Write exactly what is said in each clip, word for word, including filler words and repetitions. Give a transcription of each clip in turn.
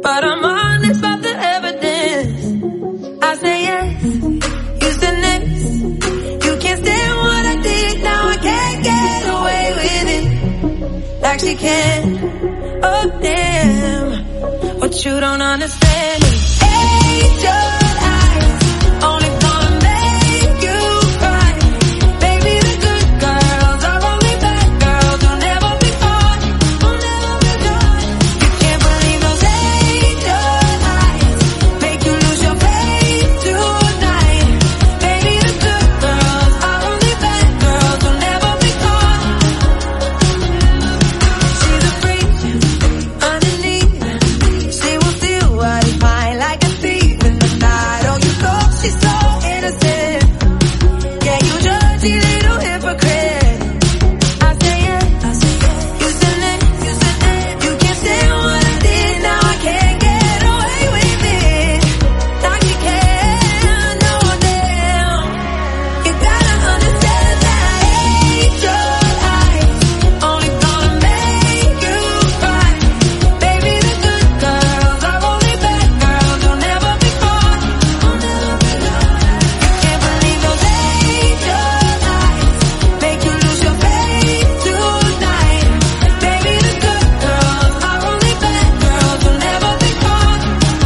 but I'm honest about the evidence. I say yes, you said next. You can't stand what I did, now I can't get away with it like she can. Oh damn, what you don't understand is angel eyes only gonna make you cry. Baby, the good girls are only bad girls who'll never be caught, who'll never be caught. You can't believe those angel eyes make you lose your faith tonight. Baby, the good girls are only bad girls who'll never be caught. She's a freak underneath. She will steal what is mine like a thief in the night. Oh, you know she's so innocent. Yeah, you dirty little hypocrite. I say yes, you said that, you said that. You can't stand what I did, now I can't get away with it like you can. No, damn, you gotta understand that angel eyes only gonna make you cry. Baby, the good girls are only bad girls who'll never be caught, who'll never be caught. You can't believe those angel eyes make you lose your faith tonight. Baby, the good girls are only bad girls who'll never be caught.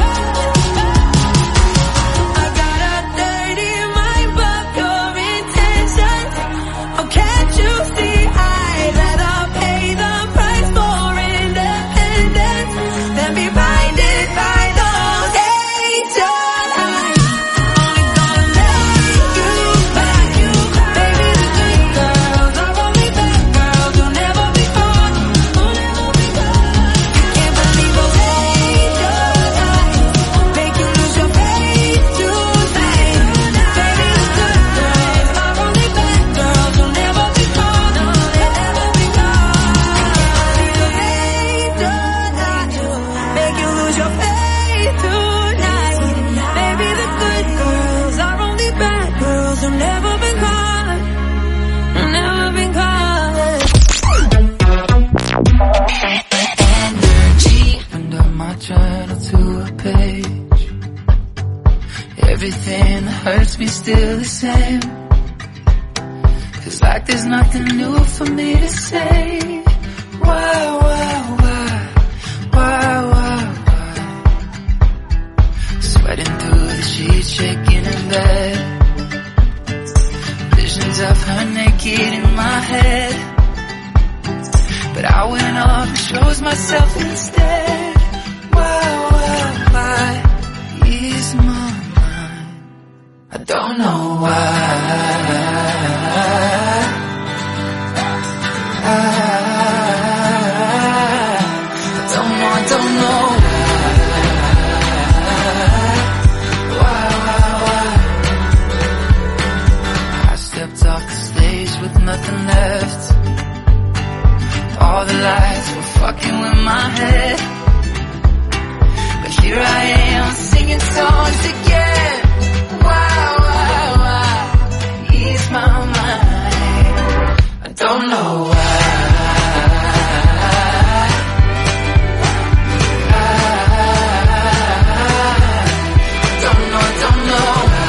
I got a dirty mind, but your intentions, oh, can't you see I'd rather pay the price for independence than be blinded by those angel eyes only gonna make you cry. Baby, the good girls are only bad girls who'll never be caught, who'll never be caught. You can't believe those angel eyes make you lose your faith tonight. Baby, the good girls are only bad girls who'll never be caught, they'll never be caught. Angel eyes make you lose your faith tonight. Baby, the good girls are only bad girls who've never been caught, never been caught. Energy under my journal to a page. Everything that hurts me still the same. Feels like there's nothing new for me to say. Why, why, why, why, why, why? Sweating through the sheets, shaking in bed. Visions of her naked in my head. But I went off and chose myself instead. Why, why, why? Ease my mind. I don't know why. I, I don't know, I don't know why. Why, why, why? I stepped off the stage with nothing left. All the lights were fucking with my head. But here I am singing songs again. Why, why, why? Ease my mind. I don't know why. I don't know, I don't know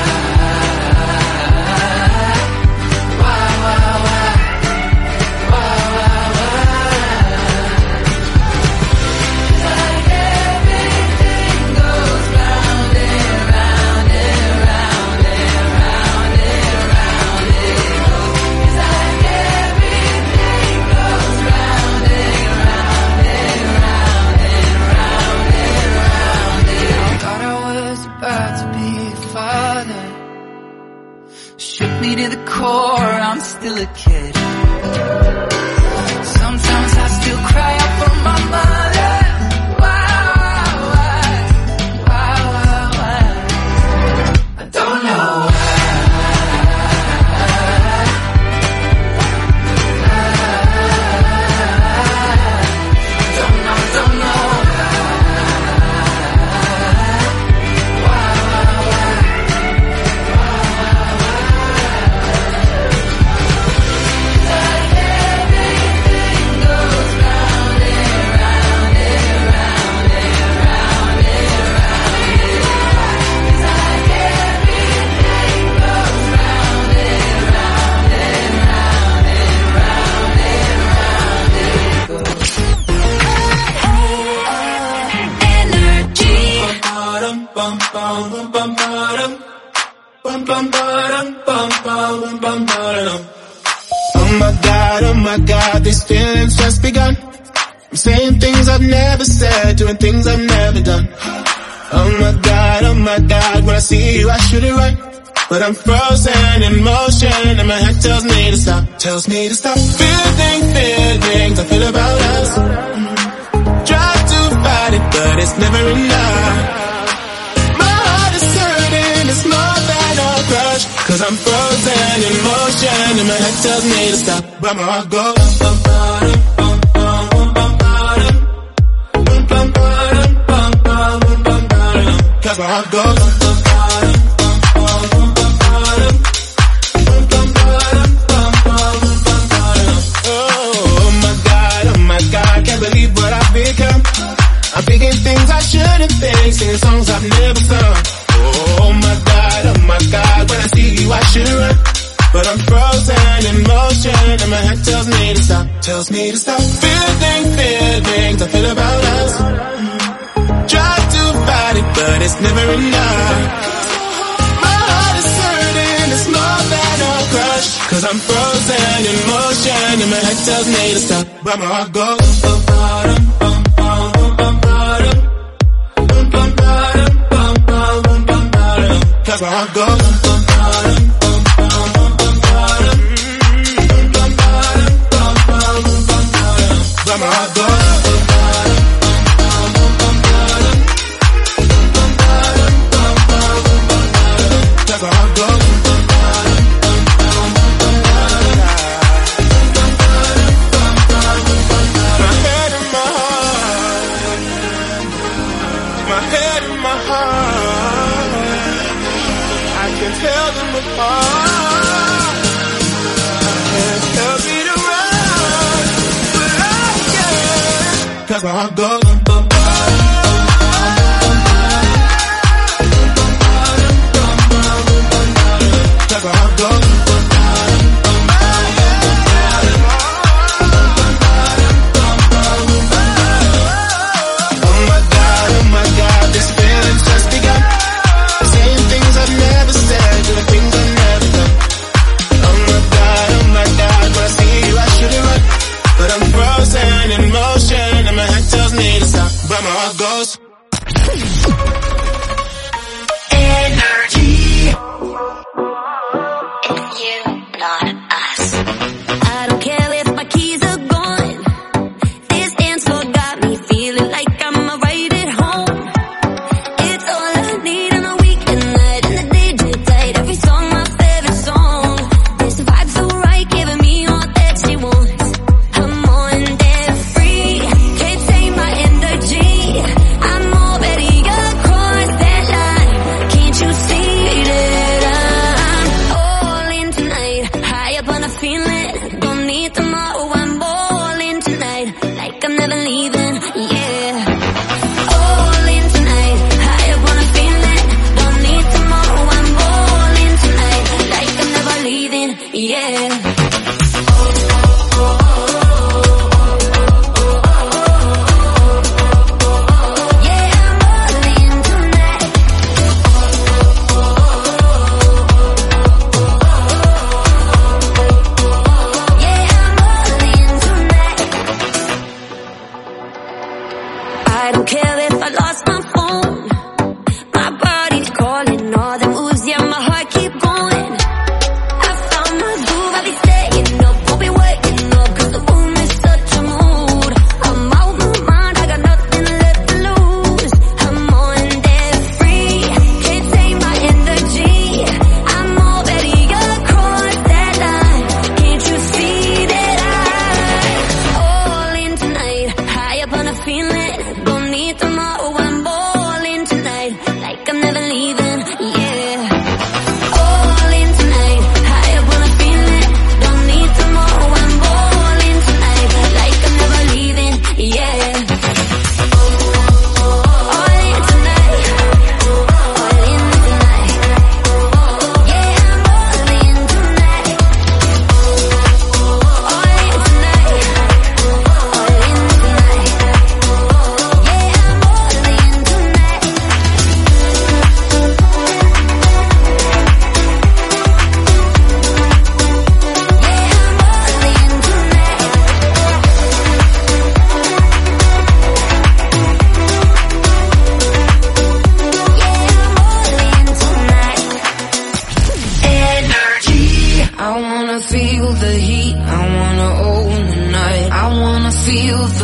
why. Why, why, why? Why, why, why? Like everything goes round and round and round and round and round it goes. It's like everything goes round and round and round and round and round it. I thought I was about to be a father. Shook me to the core, I'm still a kid. Sometimes I still cry out for my mother. Why, why, why, why, why? I don't know why. I don't know, don't know why, why, why? Like everything goes round bum bum ba-dum. Bum bum ba-dum, bum bum bum ba-dum. Oh my God, oh my God, these feelings just begun. I'm saying things I've never said, doing things I've never done. Oh my God, oh my God, when I see you I shoot it right, but I'm frozen in motion and my head tells me to stop, tells me to stop. Feeling, feelings I feel about us. Try to fight it, but it's never enough. My heart is hurting, it's more than a crush, cause I'm frozen in motion and my head tells me to stop, but my heart goes bum bum bum bum bum bum bum bum bum bum bum bum, cause my heart goes bum bum bum bum bum bum bum bum bum bum. Oh my God, oh my God, can't believe what I've become. I'm thinking things I shouldn't think, singing songs I've never sung. Oh my God, oh my God, when I see you I should run, but I'm frozen in motion and my head tells me to stop, tells me to stop. Feeling, feelings I feel about us. Try to fight it, but it's never enough. My heart is hurting, it's more than a crush, cause I'm frozen in motion and my head tells me to stop, but my heart goes bum bum bum bum bum bum bum bum bum bum bum bum, cause my heart goes bum bum bum bum bum bum bum bum bum bum, but my heart goes. Cause my heart goes bum bum bum cause my heart goes bum oh my God, oh my God, this feeling's just begun. Saying things I've never said, doing things I've never done. Oh my God, oh my God, when I see you I should have run, but I'm frozen in motion and my head tells me to stop, but my heart goes. Energy. It's you, not us. I don't care if my keys are gone. This dance floor got me feeling like I'm right at home. It's all I need on a weekend night, and the D J played every song, my favorite song. This vibe so right, giving me all that she wants. I'm on there free, can't take my energy. I'm already across that line. Can't you see that I'm all in tonight? High up on a feeling, don't need tomorrow. I'm all in tonight, like I'm never leaving. Yeah, all in tonight. High up on a feeling, don't need tomorrow. I'm all in tonight, like I'm never leaving. Yeah. I don't care if I lost my phone. My body's calling, all the moves, yeah, my heart keep going. I found my groove, I'll be staying up, won't be waking up, cause the room is such a mood. I'm out my mind, I got nothing left to lose. I'm on there free, can't take my energy. I'm already across that line. Can't you see that I'm all in tonight? High up on a feeling, don't need tomorrow. I'm bored.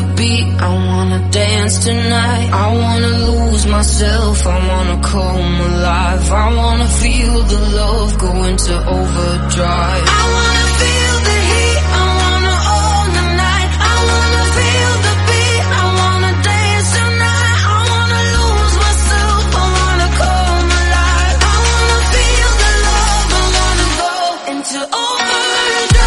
the beat, I wanna dance tonight. I wanna lose myself, I wanna come alive. I wanna feel the love go into overdrive. I wanna feel the heat, I wanna own the night. I wanna feel the beat, I wanna dance tonight. I wanna lose myself, I wanna come alive. I wanna feel the love, I wanna go into overdrive.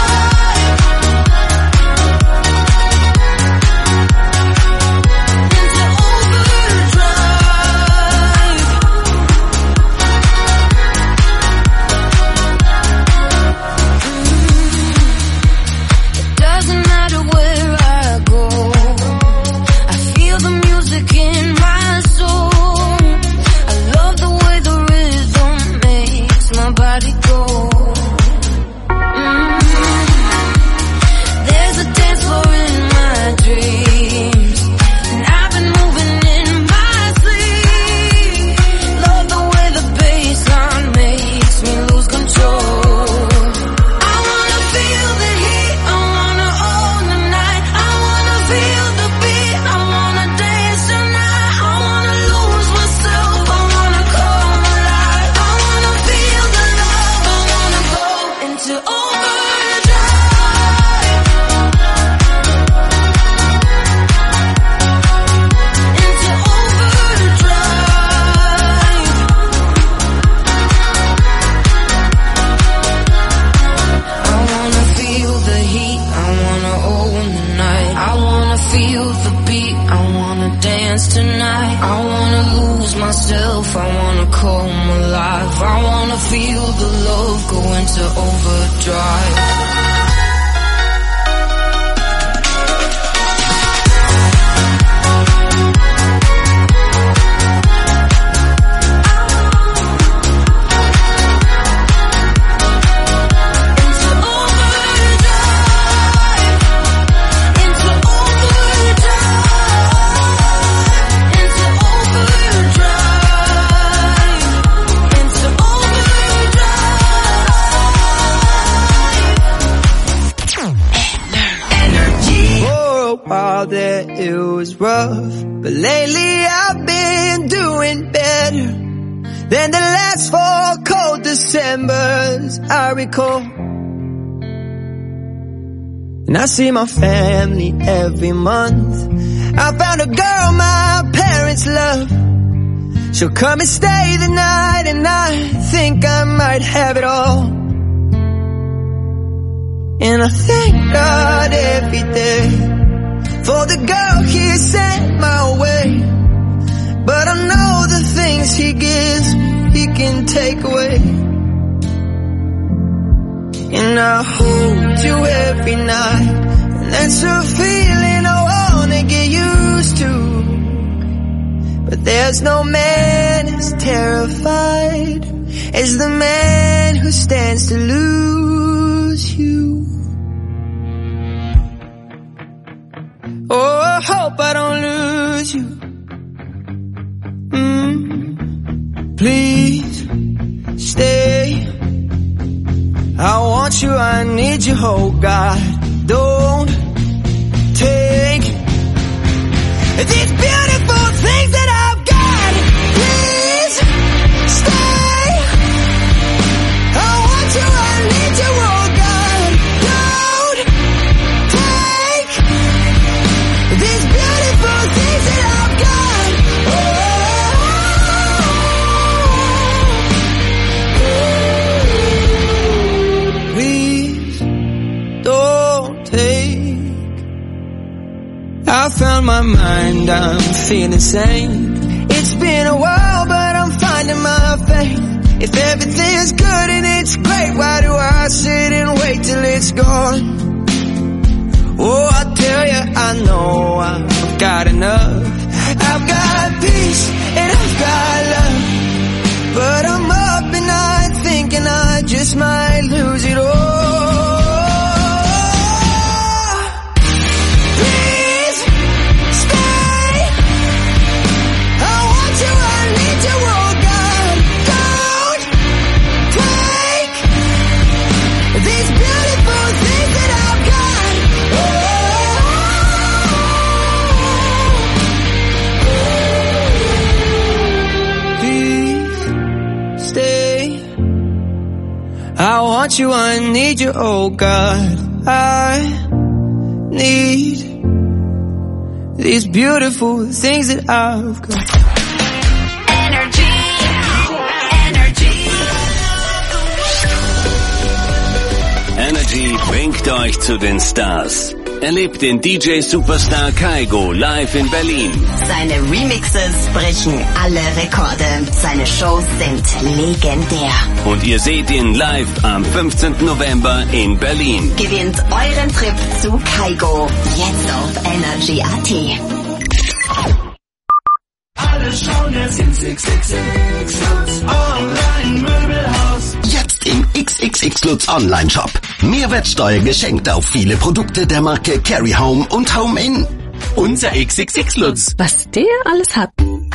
And I see my family every month. I found a girl my parents love. She'll come and stay the night, and I think I might have it all. And I thank God every day for the girl He sent my way. But I know the things He gives He can take away. And I hold you every night, and that's a feeling I wanna get used to. But there's no man as terrified as the man who stands to lose you. Oh, I hope I don't lose you. Mm, please stay. I want you, I need you, oh God. Don't take these beautiful things that I've got. Please stay. I want you, I need you, oh God. Don't take these beautiful things that I've got. Oh. I found my mind, I'm feeling sane. It's been a while, but I'm finding my faith. If everything's good and it's great, why do I sit and wait till it's gone? Oh, I tell you, I know I've got enough. I've got peace and I've got love. But I'm up at night thinking I just might lose it all. These beautiful things that I've got. Oh, want you, I need you, oh God. I need these beautiful things that I've got. Energy, Energy. Energy bringt euch zu den Stars. Erlebt den D J-Superstar Kygo live in Berlin. Seine Remixes brechen alle Rekorde. Seine Shows sind legendär. Und ihr seht ihn live am fünfzehnten November in Berlin. Gewinnt euren Trip zu Kygo jetzt auf Energy Punkt A T. Alle schauen jetzt ins X X X Lutz Online Möbelhaus. Jetzt im X X X Lutz Online Shop. Mehrwertsteuer geschenkt auf viele Produkte der Marke Carry Home und Home In. Unser X X X Lutz. Was der alles hat.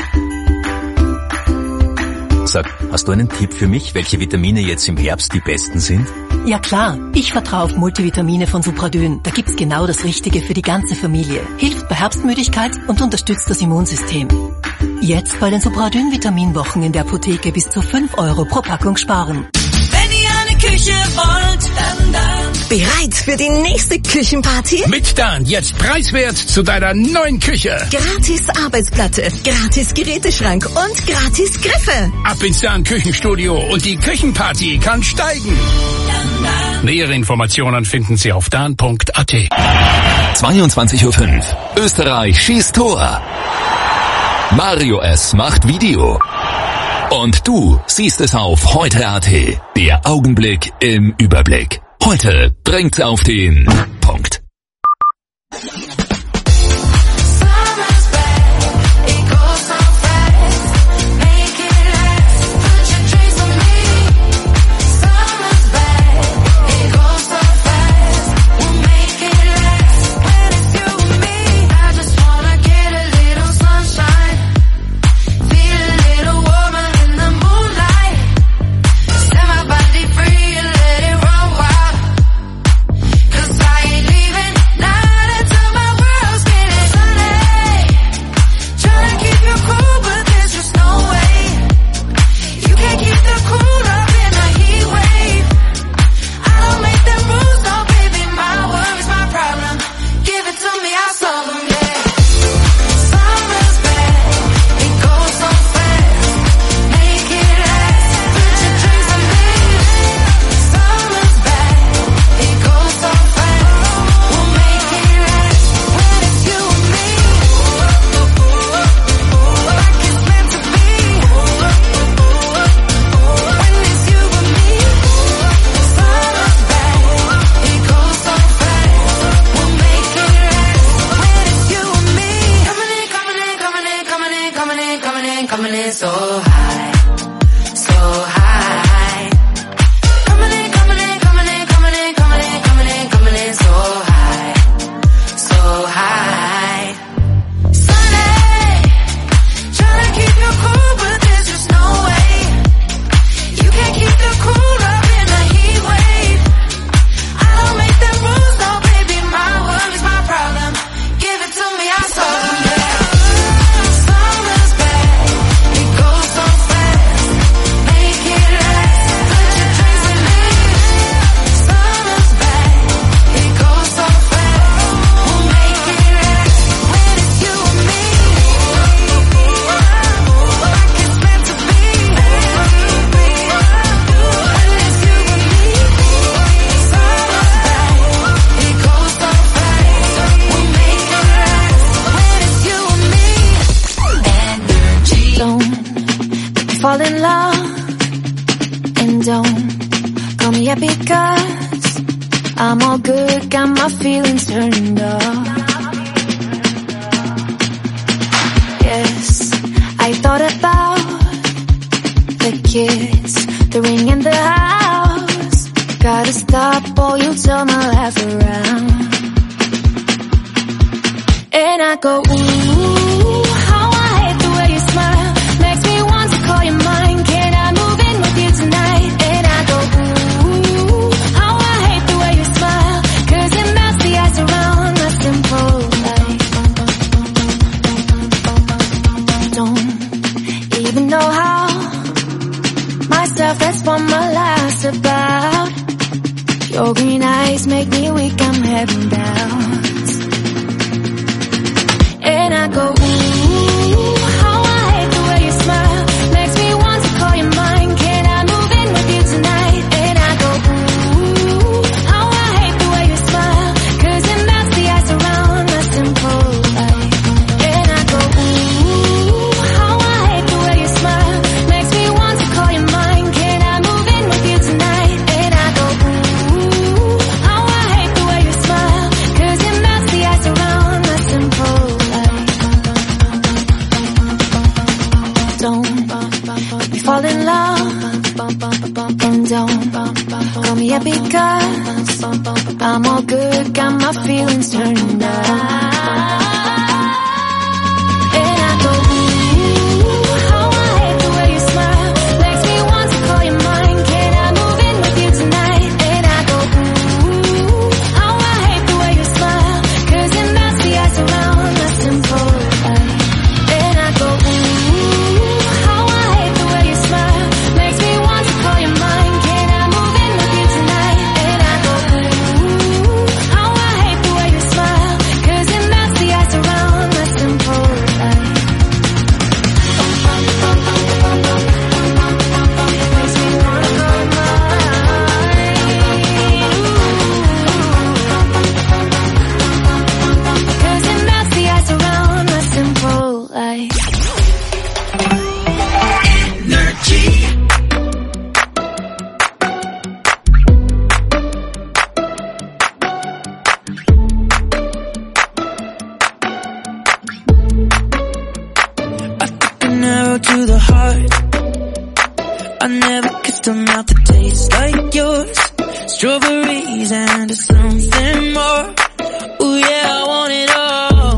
Sag, hast du einen Tipp für mich, welche Vitamine jetzt im Herbst die besten sind? Ja klar, ich vertraue auf Multivitamine von Supradyn. Da gibt's genau das Richtige für die ganze Familie. Hilft bei Herbstmüdigkeit und unterstützt das Immunsystem. Jetzt bei den Supradyn-Vitaminwochen in der Apotheke bis zu fünf Euro pro Packung sparen. Wenn ihr eine Küche wollt, dann, dann. Bereit für die nächste Küchenparty? Mit Dan jetzt preiswert zu deiner neuen Küche. Gratis Arbeitsplatte, gratis Geräteschrank und gratis Griffe. Ab ins Dan Küchenstudio und die Küchenparty kann steigen. Dan, dan. Nähere Informationen finden Sie auf dan punkt a t. zweiundzwanzig Uhr fünf. Österreich schießt Tor. Mario S. macht Video. Und du siehst es auf heute Punkt a t. Der Augenblick im Überblick. Heute bringt's auf den Punkt. Myself, that's what my life's about. Your green eyes make me weak, I'm heaven bound. And I go, ooh, how I hate the way you smile. Makes me want to call you mine. Can I move in with you tonight? And I go, ooh, how I hate the way you smile. Cause it melts the ice around my simple life. And I go, ooh, how I hate the way you smile. Makes me want to call you mine. Can I move in with you tonight? And I go, ooh, how I hate the way you smile. Cause it melts the ice around my simple life. Don't let me fall in love, and don't call me up because I'm all good, got my feelings turned on. And I go, ooh, how I hate the way you smile. Makes me want to call you mine. Can I move in with you tonight? And I go, ooh, how I hate the way you smile. Cause it melts the ice around my simple life. And I go, ooh, how I hate the way you smile. Makes me want to call you mine. Can I move in with you tonight? And I go, ooh, how I hate the way you smile. Cause it melts the ice around my simple life. Makes me wanna call you mine. Cause it melts the ice around my simple life. An arrow to the heart. I never kissed a mouth that tastes like yours. Strawberries and something more. Ooh yeah, I want it all.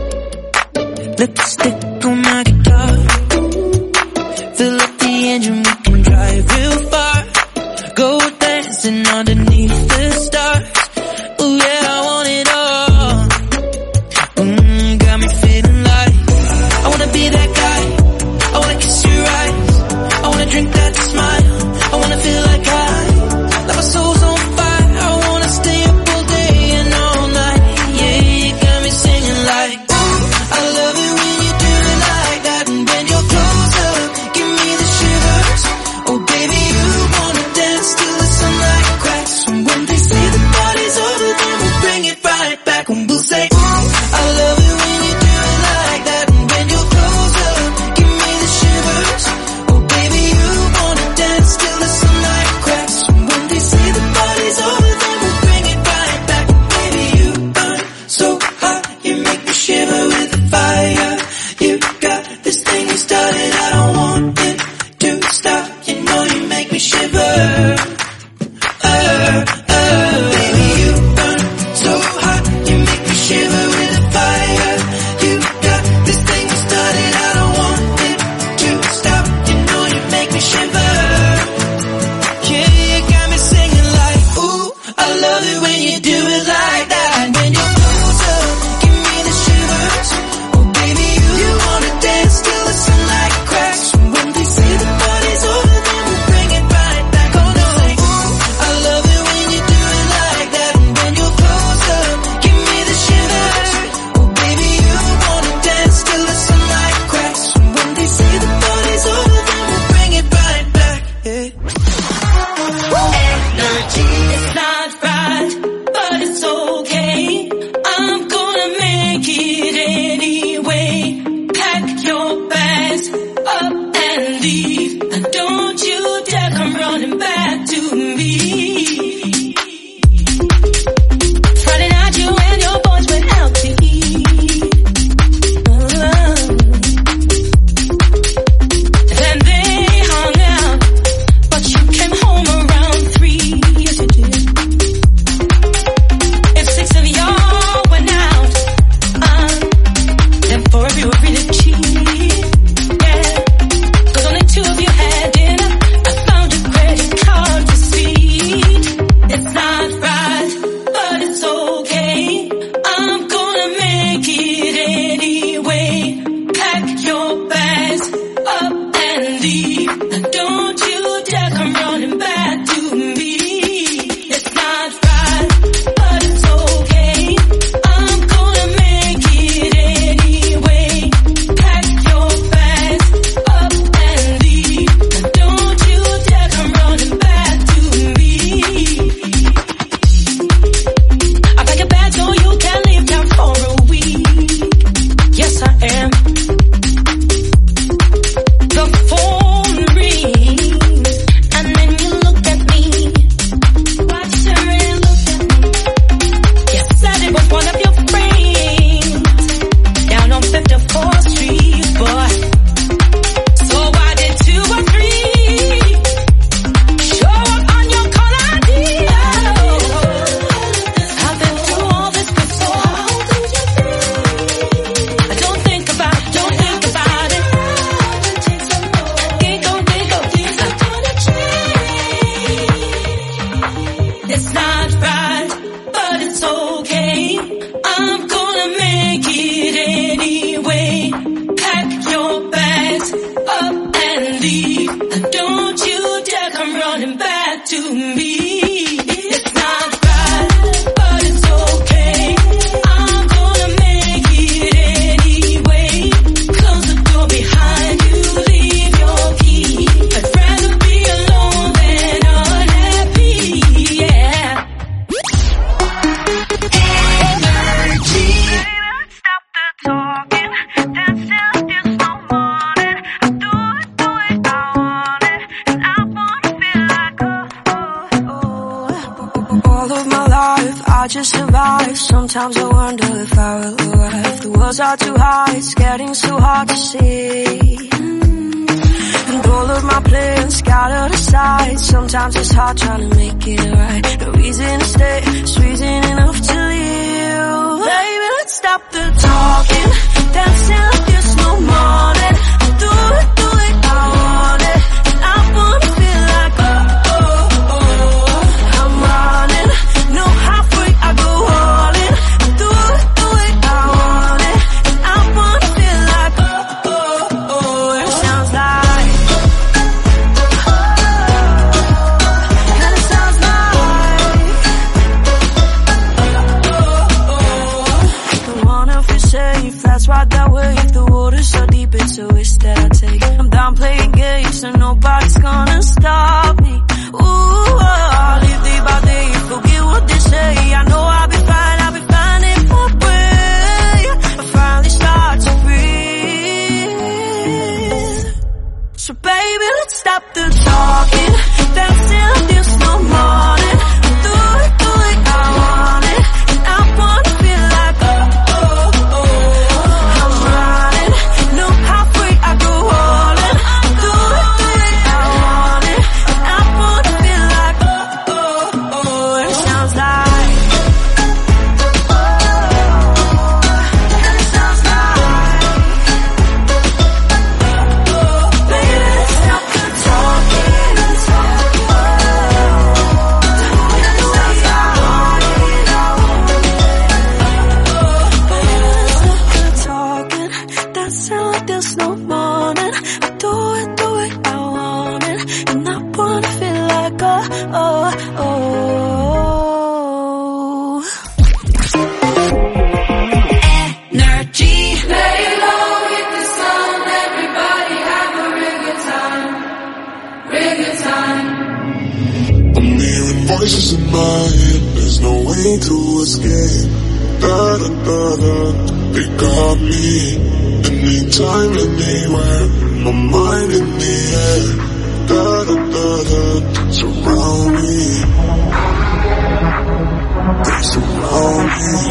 Lipstick on my guitar. Fill up the engine, we can drive real far. Go dancing underneath the stars. Ooh yeah, I want it all. Mm, got me feeling like I wanna be that guy. I wanna kiss your eyes. I wanna drink that smile. I wanna feel like I, like my soul's on fire. I wanna stay up all day and all night. Yeah, you got me singing like, ooh, I love it when you do it like that. And when you're closer, give me the shivers. Oh baby, you wanna dance till the sunlight cracks. And when they say the party's over, then we'll bring it right back. And we'll say, ooh, I love it when you do it like that. And when you're closer, give me the shivers. Oh baby, you wanna dance till the sunlight cracks. And when they say the party's over, then we'll bring it right back. Baby, you burn so hot, you make me shiver with the fire. You got this thing you started, I don't want it to stop. You know you make me shiver. Uh, uh, baby, you burn so hot, you make me shiver with the fire. You got this thing you started, I don't want it to stop. You know you make me shiver. Yeah, you got me singing like, ooh, I love it when you do it like that. And when you're closer, give me the shivers. Oh baby, you, you wanna dance till the sunlight cracks. And when they say the party's over, then we'll bring it right back. Oh no, say, ooh, I love it when you do it like that. And when you're closer, give me the shivers. Oh baby, you wanna dance till the sunlight cracks. And when they say the party's over, then we'll bring it right back. Yeah. It's not right, but it's okay. I'm gonna make it anyway. Pack your bags up and leave. And don't you dare come running back to me. Friday night you and your boys went out to eat. Then they hung out, but you came home around three. Yes, you did. If six of y'all went out, um, then four of you were really cheap. Yeah, 'cause only two of hands up and leave. And don't you dare come running back to me. It's not right, but it's okay. I'm gonna make it anyway. Close the door behind you, leave your key. I'd rather be alone than unhappy, yeah. Energy. Stop the talking, dancing like there's no morning. I do it, do it, I want it, and I wanna feel like oh, oh, oh. All of my life, I just survive. Sometimes I wonder if I will arrive. The walls are too high, it's getting so hard to see. And all of my plans scattered aside. Sometimes it's hard trying to make it right. No reason to stay, it's reason enough to leave. Baby, let's stop the talking, dancing like there's no morning. Do it, do it, I want it, and I wanna feel like oh, oh, oh. I'm running, no halfway, I go all in. Do it, do it, I want it, and I wanna feel like oh, oh, oh. It sounds like and it sounds like don't wanna feel safe, that's right that way. If the water's so deep, it's a risk that I take. I'm done playing games, and nobody's gonna stop me. Ooh, I'll live day by day, forget what they say. I know I'll be fine, I'll be fine in my way. I finally start to breathe. So baby, let's stop the talking, dancing like there's no morning. Do it, do it, I want it, and I wanna feel like oh, oh, oh. I'm running, no halfway, I go all in. Do it, do it, I want it, and I wanna feel like oh, oh, oh. It sounds like and it sounds like baby, let's stop the talking, let's talk. Talking, dancing like there's no morning. I do it, do it, I want it, and I wanna feel like oh, oh, oh. Energy. Lay low with the sound, everybody have a real good time, real good time. I'm hearing voices in my head, there's no way to escape. Da da da da, they got me. Anytime, anywhere, my mind in the air. Da da da da, surround me. They surround me.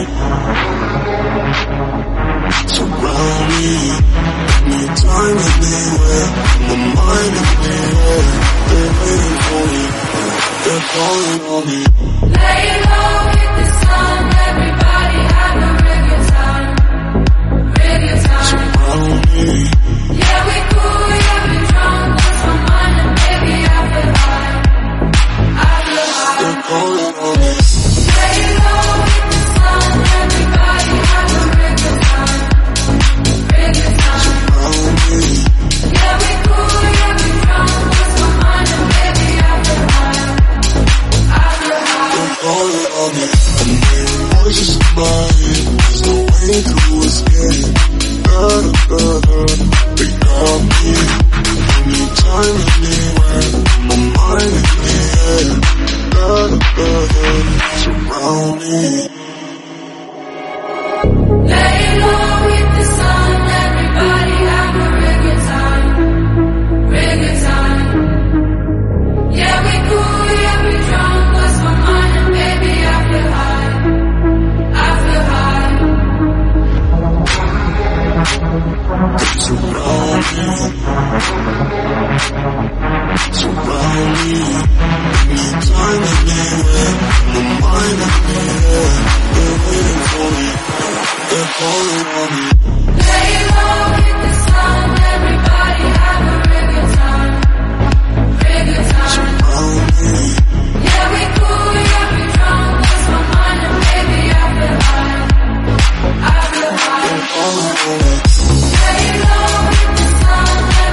Surround me. Anytime, anywhere, my mind in the air. They're waiting for me, they're calling on me. Lay low with the sun, everybody have a real good time, real good time. Surround me. Yeah, we cool, yeah, we drunk, lost my mind, and baby, I feel high, I feel high. They're calling on me. Lay low with the sun, everybody have a real good time, real good time. Surround me. Yeah, we cool, yeah, we drunk, lost my mind, and baby, I feel high, I feel high. They're calling on me. I'm hearing voices in my head, there's no way to escape. Da da da da, they got me. Anytime, anywhere, my mind in the air. Da da da da, surround me. Lay low with the sun, everybody have a real good time, real good time. Yeah, we cool, yeah, we drunk, lost my mind, and baby, I feel high, I feel high. Surround me. Surround me. Anytime, anywhere, my mind in the air. They're waiting for me, they're calling on me. Lay low with the sun, everybody have a real good time, real good time. Surround me. Yeah, we cool, yeah, we drunk, lost my mind, and baby, I feel high, I feel high. They're calling on me. Lay low with the sun,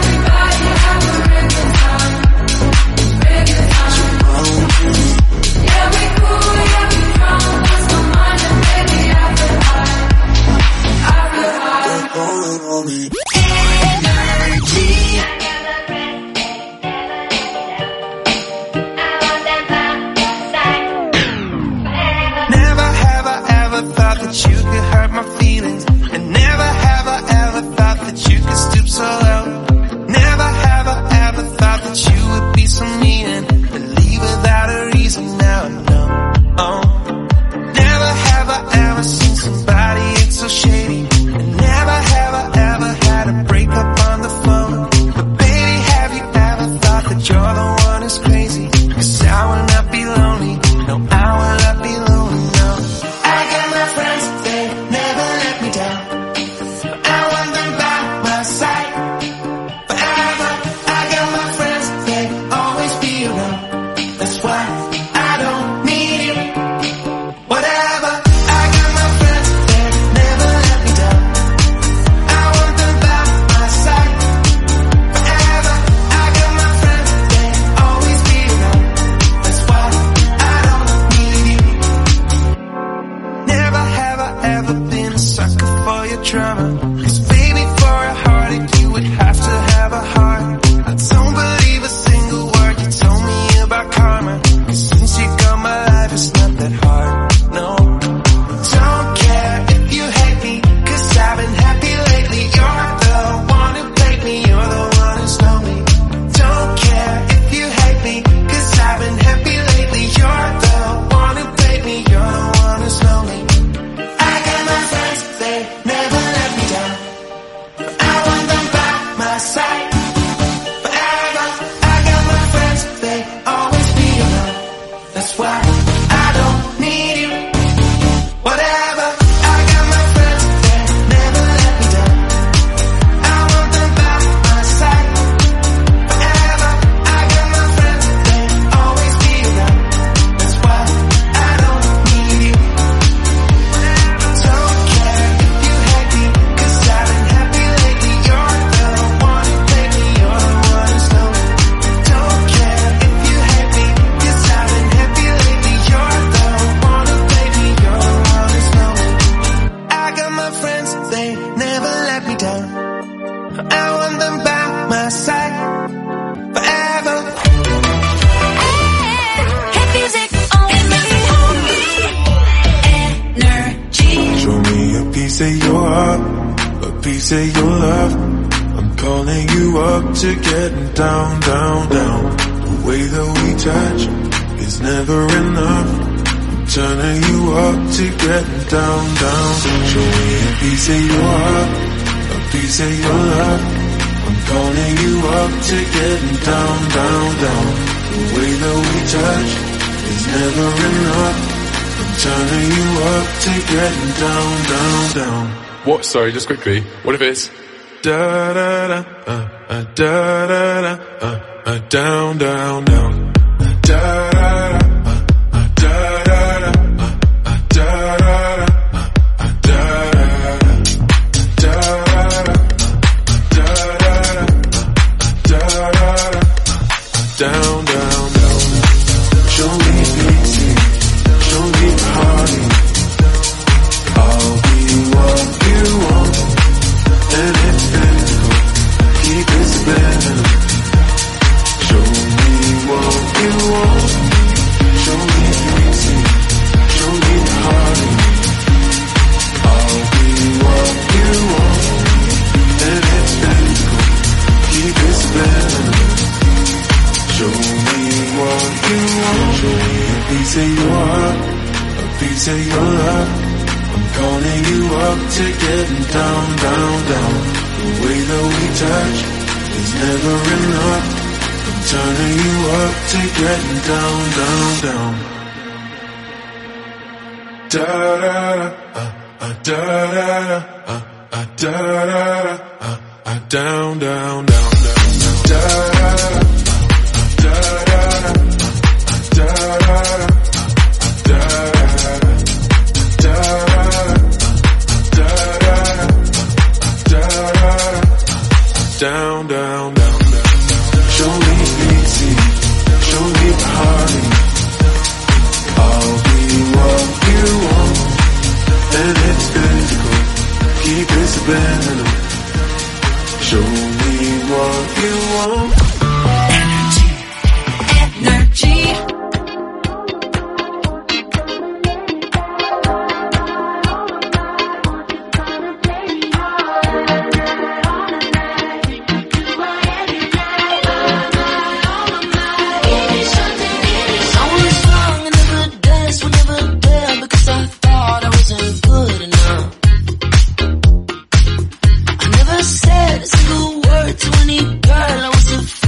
piece of your love. I'm calling you up to getting down, down, down. The way that we touch is never enough. I'm turning you up to getting down, down. Show me a piece of your heart, a piece of your love. I'm calling you up to getting down, down, down. The way that we touch is never enough. I'm turning you up to getting down, down, down. What? Sorry, just quickly. What if it's da da da uh, uh, da da da uh, uh, down, down, down. Da da da uh, uh, da da da uh, uh, da da da uh, uh, da da da da da da da da down, down, down. Show me pity, show me party. I'll be what you want, and it's physical. Keep it spinning. Show me what you want. Show me pity, show me party. I'll be what you want, and it's physical. Keep it spinning. Show me what you want. Show me a piece of your heart, a piece of your love. I'm calling you up to getting down, down, down. The way that we touch is never enough. I'm turning you up to getting down, down, down. Da da da, uh, uh, da da da, uh, uh, da da da, uh, uh, down, down, down, down, down. Da da da, da da da, da da da, da da da. Down, down, down, down. Show me pity, show me party. I'll be what you want, and it's physical. Keep it spinning. Show me what you want. Energy, energy. Said a single word to any girl, I was a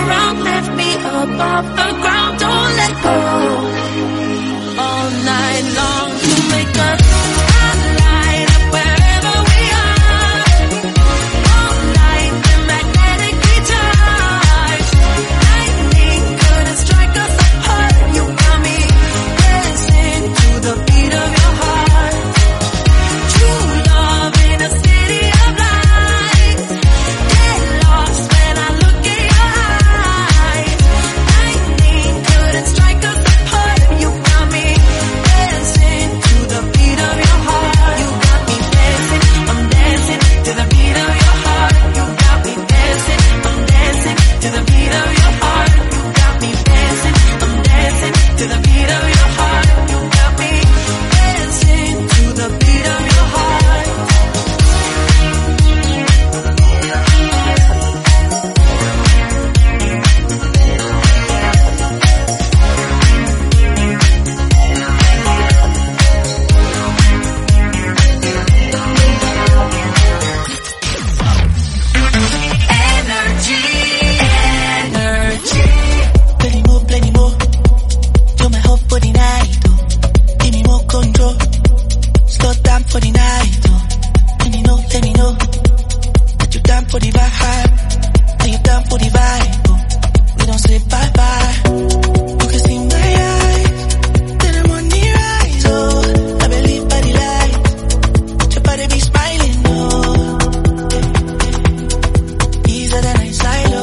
around, lift me above the ground, don't let go. All night long, you make us light up wherever we are. All night, we're magnetically charged. Lightning couldn't strike us apart. You got me dancing to the beat of your heart. True love in a city of lights. Get lost when I look in your eyes. Lightning couldn't strike us apart. You got me dancing to the beat of your heart. You got me dancing, I'm dancing to the beat of your heart. You got me dancing, I'm dancing to the beat of your heart. You got me dancing, I'm dancing to the beat of your heart. You got me dancing to the beat of your heart. Energy, energy. Plenty more, plenty more. You're my hope for the night, oh. Give me more control. Slow down for the night, oh. Let me know, let me know that you're down for the vibe. Are you down for the vibe, oh? We don't say bye bye. You can see my eyes, then I'm on the rise, oh. I believe by the light, your body be smiling, oh. Easier than I silo.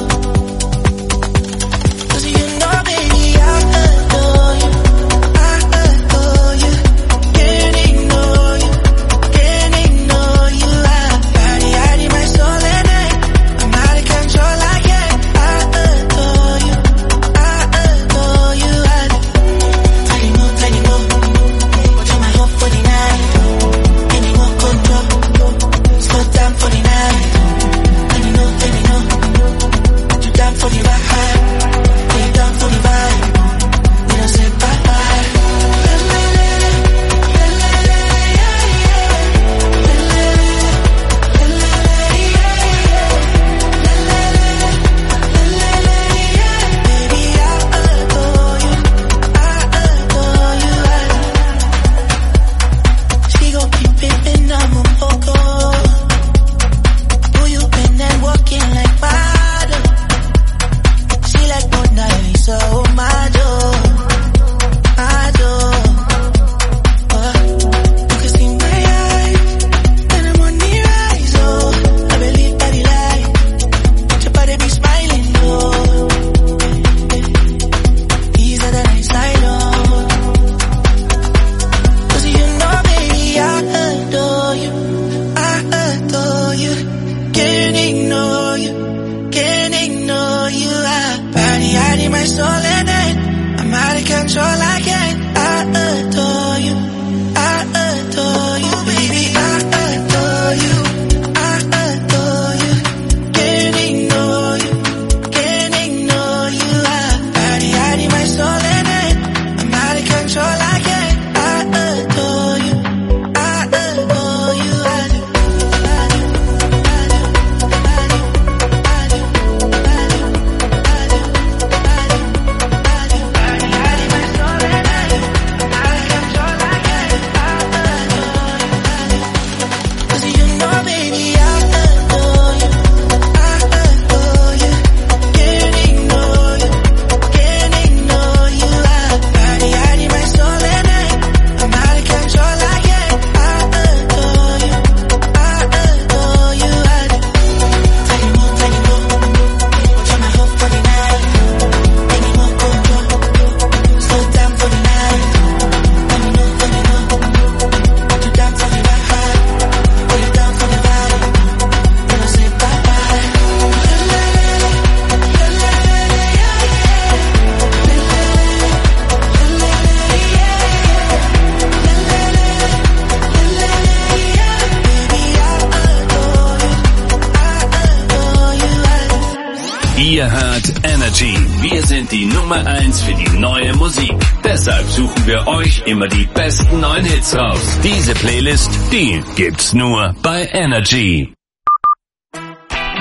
Cause you know, baby, I adore you. I adore you. Can't ignore you. Can't ignore you. I body, I need my soul and I. I'm out of control, I can't. I adore you. I adore you. I plenty more, plenty more. You're my hope for the night. Give me more control. Slow down for the night. Let me know, let me know that you're down for the vibe. Are you down for the vibe? We don't say bye bye. Baby, I adore you. I adore you. She gon' keep pimpin', I'm a foco. Who you been and walking like water? She like Mona Lisa, oh my door, my door. Oh, you can see my eyes, and I'm on the rise, oh. I believe that he lied, your body be smiling, oh. Easier than I silo. Cause you know, baby, I adore you. I adore you. Can't ignore you. Can't ignore you. I body, I need my soul and I. I'm out of control, I can't. I adore you. I adore you. Baby, I adore you. I adore you. Can't ignore you. Can't ignore you. I body, I need my soul and I. I'm out of control, I can't. I adore you. I adore you. I do. I do. I do. I do. I do. I do. Ihr hört Energy. Wir sind die Nummer eins für die neue Musik. Deshalb suchen wir euch immer die besten neuen Hits raus. Diese Playlist, die gibt's nur bei Energy.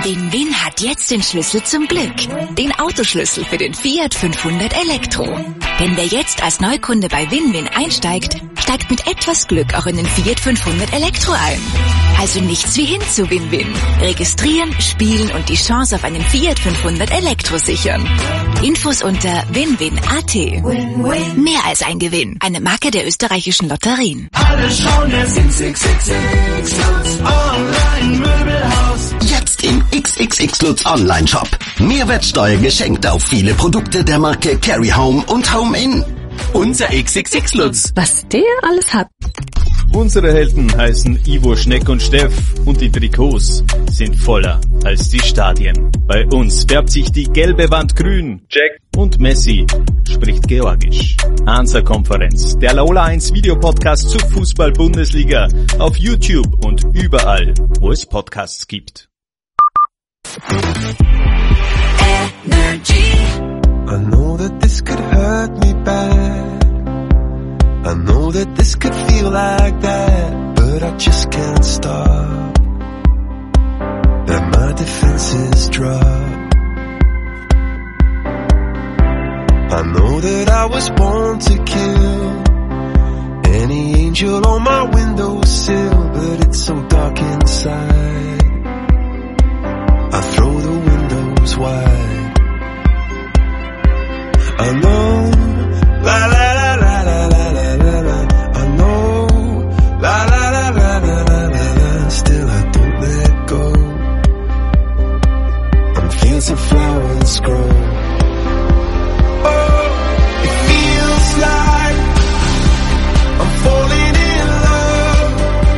Win-Win hat jetzt den Schlüssel zum Glück. Den Autoschlüssel für den Fiat fünfhundert Elektro. Denn wer jetzt als Neukunde bei Win-Win einsteigt, steigt mit etwas Glück auch in den Fiat fünfhundert Elektro ein. Also nichts wie hin zu Win-Win. Registrieren, spielen und die Chance auf einen Fiat fünfhundert Elektro sichern. Infos unter win win punkt a t. Win-Win. Mehr als ein Gewinn. Eine Marke der österreichischen Lotterien. Alle schauen jetzt ins X X X Lutz Online Möbelhaus. Jetzt im X X X Lutz Online Shop. Mehrwertsteuer geschenkt auf viele Produkte der Marke Carry Home und Home In. Unser X X X Lutz. Was der alles hat. Unsere Helden heißen Ivo, Schneck und Steff und die Trikots sind voller als die Stadien. Bei uns färbt sich die gelbe Wand grün. Check. Und Messi spricht Georgisch. Hansa-Konferenz, der Laola eins Videopodcast zur Fußball-Bundesliga auf YouTube und überall, wo es Podcasts gibt. Energy. I know that this could hurt me bad. I know that this could feel like that, but I just can't stop. And my defenses drop. I know that I was born to kill any angel on my windowsill, but it's so dark inside. I throw the windows wide. I know, la la la la la la la la la. I know, la la la la la la la la. Still I don't let go. I'm fields of flowers grow. Oh, it feels like I'm falling in love.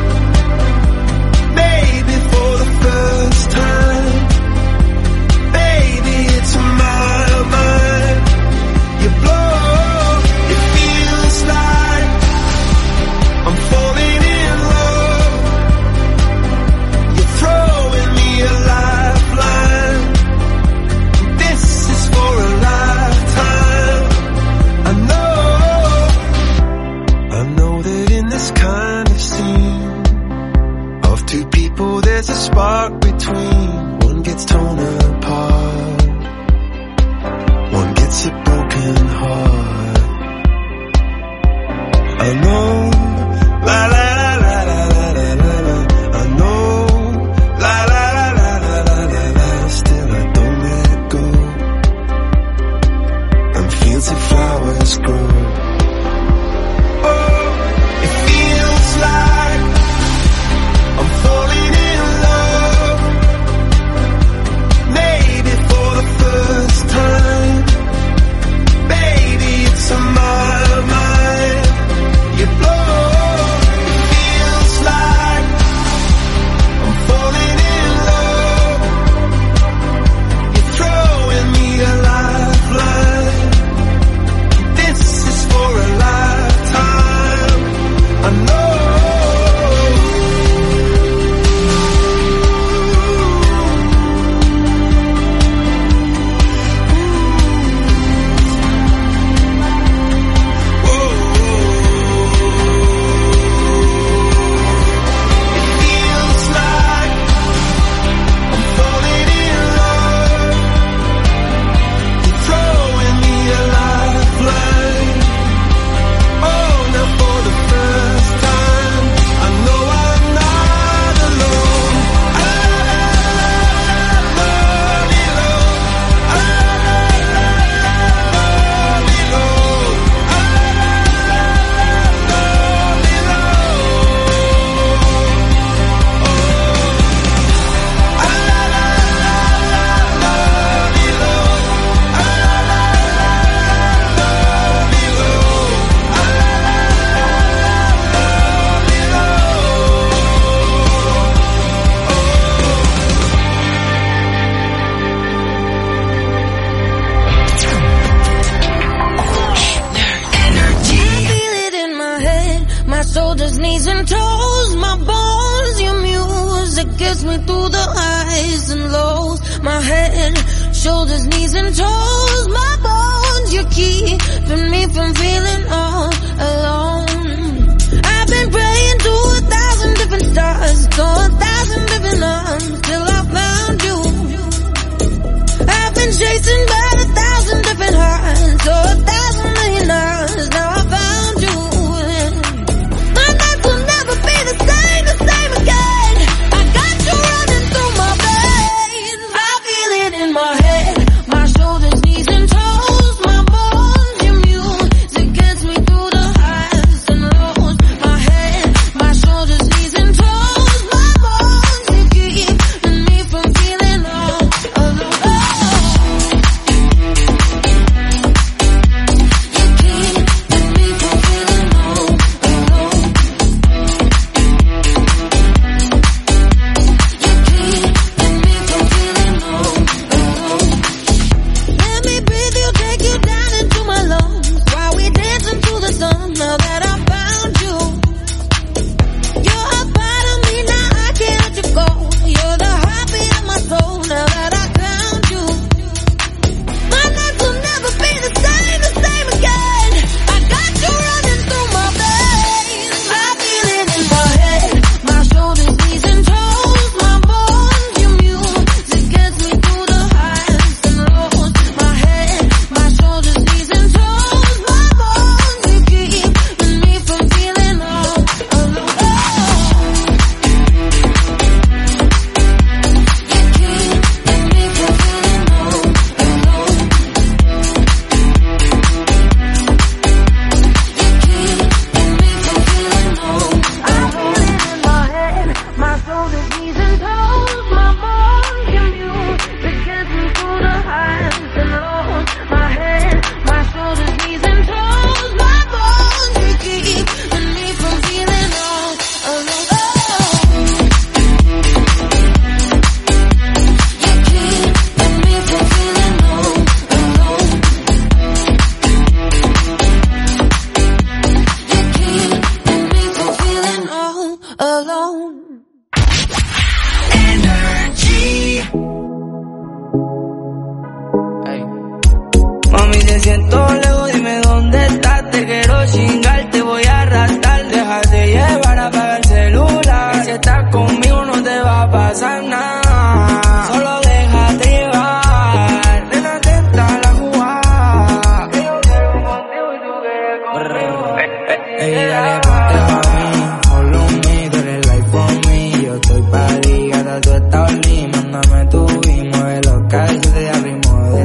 Maybe for the first time. Baby, it's my mind. You blow. It feels like I'm falling in love. You're throwing me a lifeline. This is for a lifetime. I know, I know that in this kind of scene of two people there's a spark between. One gets torn apart, one gets a broken heart. I know, la la la la la la la la la. I know, la la la la la la la la. Still I don't let go. And fields of flowers grow. Oh, it feels like I'm falling in love. Maybe for the first time. Baby, it's on my mind. You blow. It feels like I'm falling in love. You're throwing me a lifeline. This is for a lifetime. I know. Feels like I'm falling in love. You're throwing me a lifeline. Oh, now for the first time, I know I'm not alone. I love you, I love you, I feel it in my head, my shoulders, knees and toes, my bones, your music gets me through the highs and lows. My head, shoulders, knees and toes, my bones, you're keeping me from feeling all alone. I've been praying to a thousand different stars, to a thousand different arms, till I found you. chasing by a thousand different hearts, so a thousand million hours. Now I found you. My nights will never be the same, the same again. I got you running through my veins. I feel it in my head, my shoulders, knees and toes, my bones, your music gets me through the highs and lows. My head, my shoulders, knees and toes, my bones, you keeping me from feeling all alone. Let me breathe you, take you down into my lungs while we dancing to the sun. Now that I found you, you're a part of me, now I can't let you go. You're the heartbeat of my soul. Now that I found you, my nights will never be the same, the same again. I got you running through my veins. I feel it in my head, my shoulders, knees and toes, my bones, your music gets me through the highs and lows. My head, my shoulders, knees and toes, my bones, you keeping me from feeling all alone. My shoulders, knees and toes, my bones, your music gets me through the highs and lows. My head, my shoulders, knees and toes, my bones, you keeping me from feeling all alone. You keeping me from feeling all alone. You keeping me from feeling all alone. Mami, te siento lejos, dime dónde estás. Te quiero chingar, te voy a arrastrar. Déjate llevar, apaga el celular. Que si estás conmigo no te va a pasar nada. Solo déjate llevar. Nena, atenta la jugada. Que yo quiero contigo y tú quieres conmigo. Ey, dale, ponte pa' mí, follow me, tú eres like for me. Yo estoy pa' ti, gata, tú estás lindo. Mándame tu y mueve los callos de ritmo de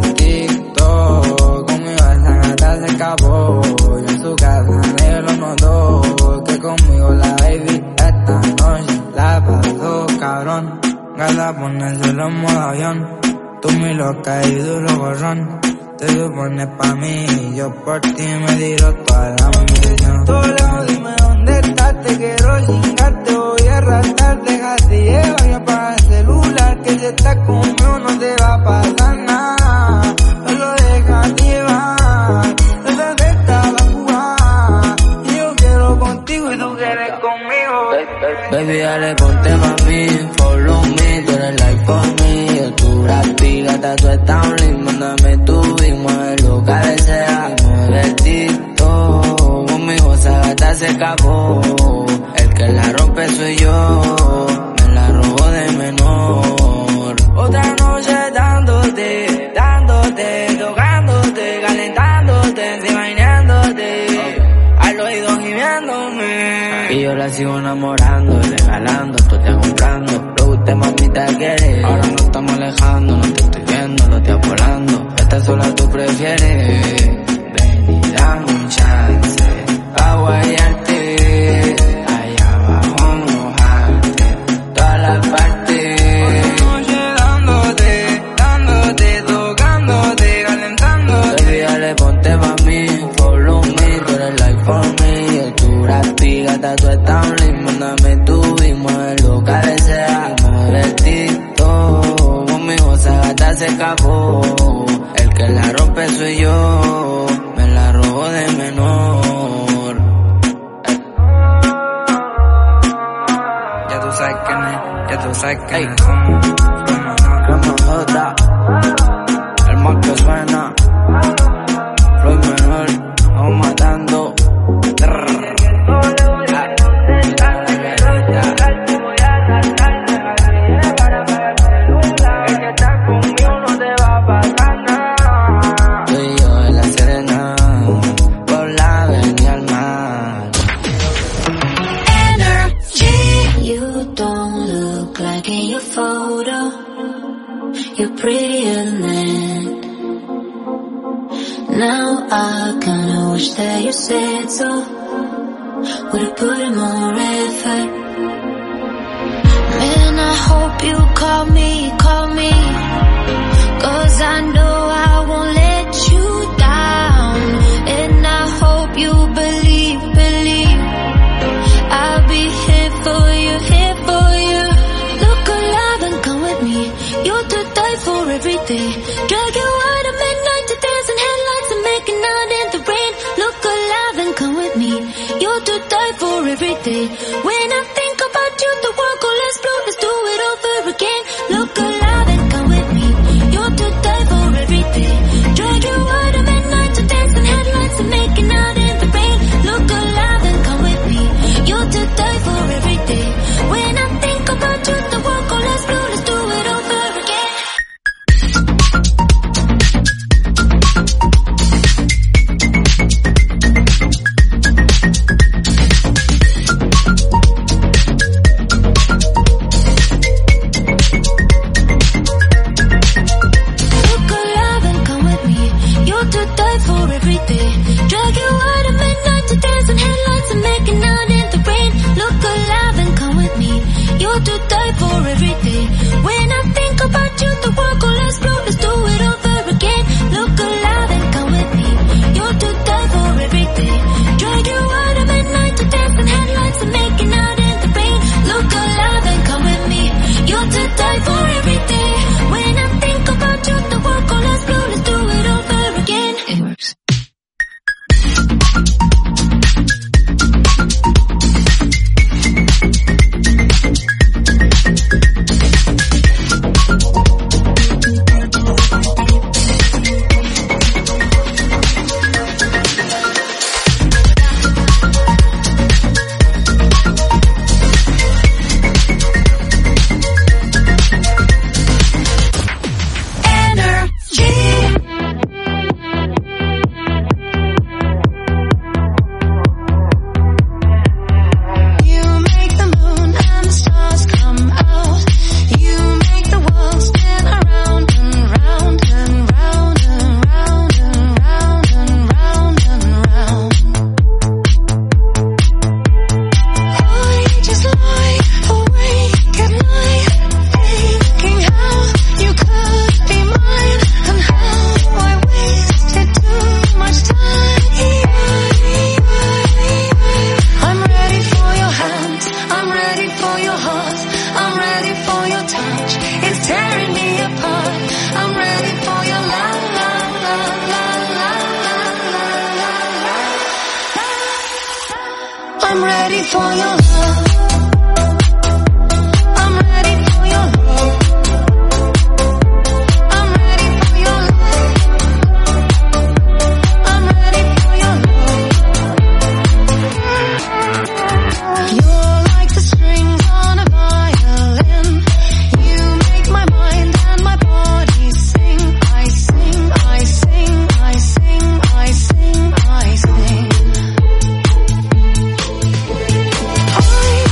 TikTok. Conmigo esa gata se escapó, yo en su casa negro lo notó. Que conmigo la baby esta noche la pasó cabrón. Gata, ponérselo en modo avión. Tú mi loca y duro gorrón. Te supones pa' mí y yo por ti me tiro toda la misión. Todo lejos, dime dónde estás, te quiero chingar, te voy a arrastrar. Déjate llevar y apaga el celular, que si estás conmigo no te va a pasar nada. Solo déjate llevar, déjate estar la jugada. Y yo quiero contigo y tú quieres conmigo. Baby, dale, ponte pa' mí, follow me, tú eres like for me. Yo tu rapi, gata, tú estás lindo. Mándame tu y mueve lo que desea. Mueve el TikTok, conmigo esa gata se escapó. El que la rompe soy yo, me la robo de menor. Otra noche dándote, dándote, tocándote, calentándote, imaginándote, al oído gimiéndome. Y yo la sigo enamorando, regalando, tú te comprando. Lo que usted mamita quiere, ahora nos estamos alejando. No te estoy viendo, lo estoy apurando. Esta sola tú prefieres. Ven y dame un chance pa' guayarte, allá abajo mojarte, todas las partes. Noche dándote, dándote, tocándote, calentándote. Baby, dale, ponte pa' mí, follow me, tú eres like for me. El tu rapi, gata, tú estás lindo. Mándame tu y mueve lo que desea. Mueve el TikTok, conmigo esa gata se escapó. El que la rompe soy yo, me la robo de menor. Ya tú sabes quién es, ya tú sabes quién es. Como J, el más que suena. Floyd menor, vamos matando. Que si estás conmigo no te va a pasar nada. I kinda wish that you said so. Would've put in more effort. Man, I hope you call me, call me. Cause I know I won't let you down. And I hope you believe, believe I'll be here for you, here for you. Look alive and come with me. You're to die for every day. Drag you out at midnight to dance in headlights and making out in the rain. Look alive and come with me. You're to die for every day. When I think about you, the world goes less blue. Let's do it over again. Look alive and come with me. You're to die for every day. Drag you out at midnight to dance in headlights and making out in the rain. Look alive and come with me. You're to die for every day. When I think about you, the world goes less blue. Let's do it over again. Look alive and come with me. You're to die for every day. Drag you out at midnight to dance in headlights and making out in the rain. Look alive and come with me. You're to die for every day. When I think about you, the world goes less blue. Let's do it over again. Look alive and come with me. You're to die for every day. Drag you out at midnight to dance in headlights and making out in the rain. Look alive and come with me. You're to die for every day. When I think about you, the world goes less blue. Let's do it over again. It works. You make the moon and the stars come out. You make the world spin around and round and round and round and round and round and round. I just lie awake at night, thinking how you could be mine and how I wasted too much time. I'm ready for your hands, I'm ready for your heart, I'm ready for your touch. It's tearing me apart. I'm ready for your love, love, love, love, love, love, love, love. I'm ready for your love. I'm ready for your love. I'm ready for your love. I'm ready for your love. You're like the strings on a violin. You make my mind and my body sing. I sing, I sing, I sing, I sing, I sing. I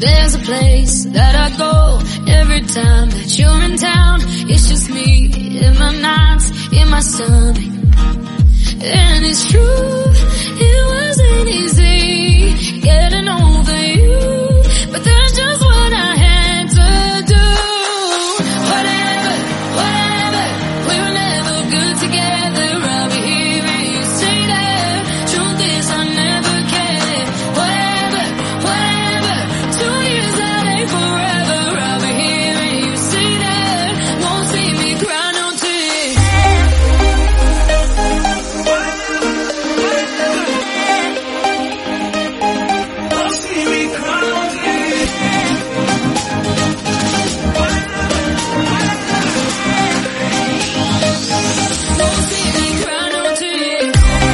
There's a place that I go every time that you're in town. It's just me in my nights, in my stomach. And it's true, it wasn't easy getting over you, but that's just what I had to do. Whatever, whatever, we were never good together. I'll be here and you say that. Truth is I never cared. Whatever, whatever, two years that ain't forever. I'll be here and you say that. Won't see me cry no tears. Won't see me cry no tears. Won't see me cry no tears.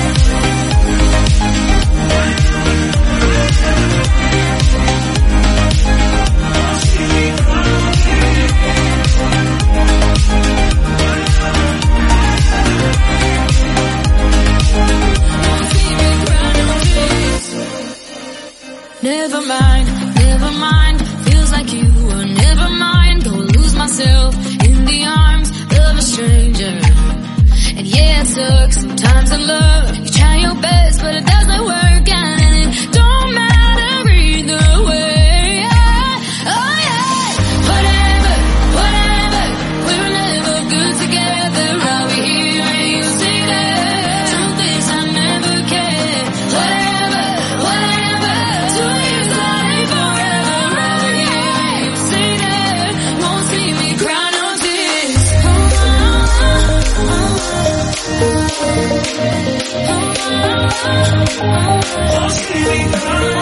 Never mind, never mind, feels like you were never mind. Go lose myself in the arms of a stranger. And yeah, it sucks sometimes in love. You try your best, but it doesn't work, and it don't matter either way. Oh yeah, whatever, whatever, we were never good together. I'll be here and you say that. Truth is I never cared. Whatever, whatever, two years that ain't forever. I'll be here and you say that. Won't see me cry no tears. Won't see me cry no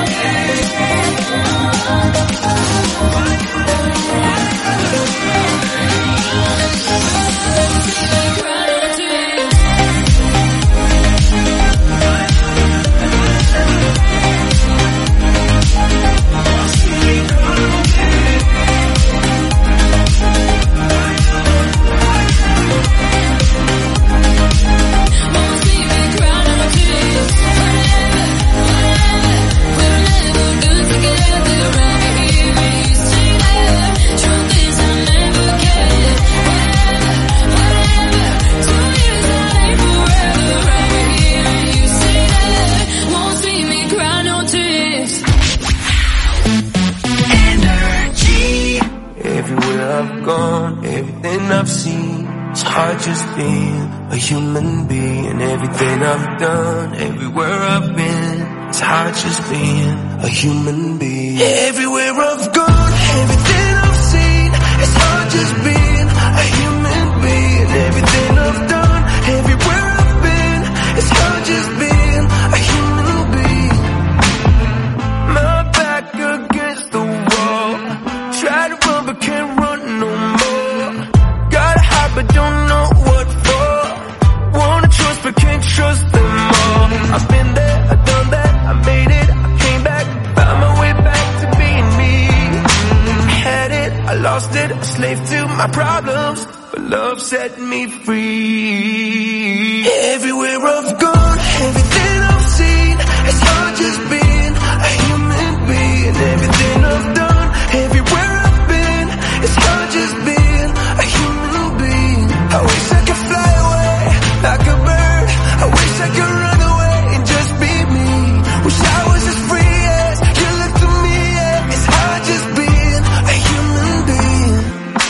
just being a human being. Everything I've done, everywhere I've been, it's hard just being a human being. Everywhere I've gone, everything I've seen, it's hard just being a human being. Everything I've done, everywhere I've been, it's hard just being a human being. My back against the wall, try to run but can't run no more. Gotta hide but don't know what for. Wanna trust but can't trust them all. I've been there, I've done that, I made it, I came back, found my way back to being me. I had it, I lost it, a slave to my problems, but love set me free. Everywhere I've gone, everything I've seen, it's hard just being a human being. Everything I've done, everywhere I've been, it's hard just being a human being. I wish I could fly away like a bird. I wish I could run away and just be me. Wish I was as free as you look to me. Yeah. It's hard just being a human being.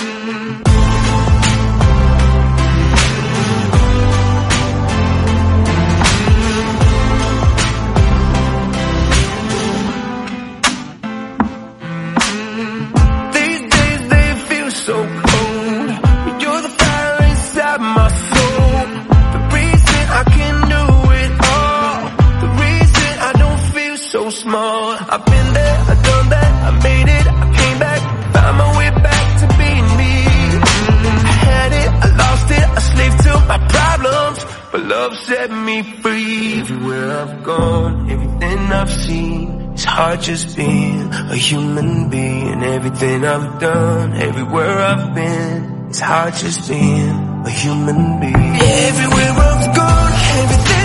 These days they feel so cold. You're the fire inside my soul. The reason I can do it all. The reason I don't feel so small. I've been there, I've done that, I made it, I came back, found my way back to being me. I had it, I lost it, a slave to my problems, but love set me free. Everywhere I've gone, everything I've seen, it's hard just being a human being. Everything I've done, everywhere I've been, it's hard just being a human being. Everywhere I've gone, everything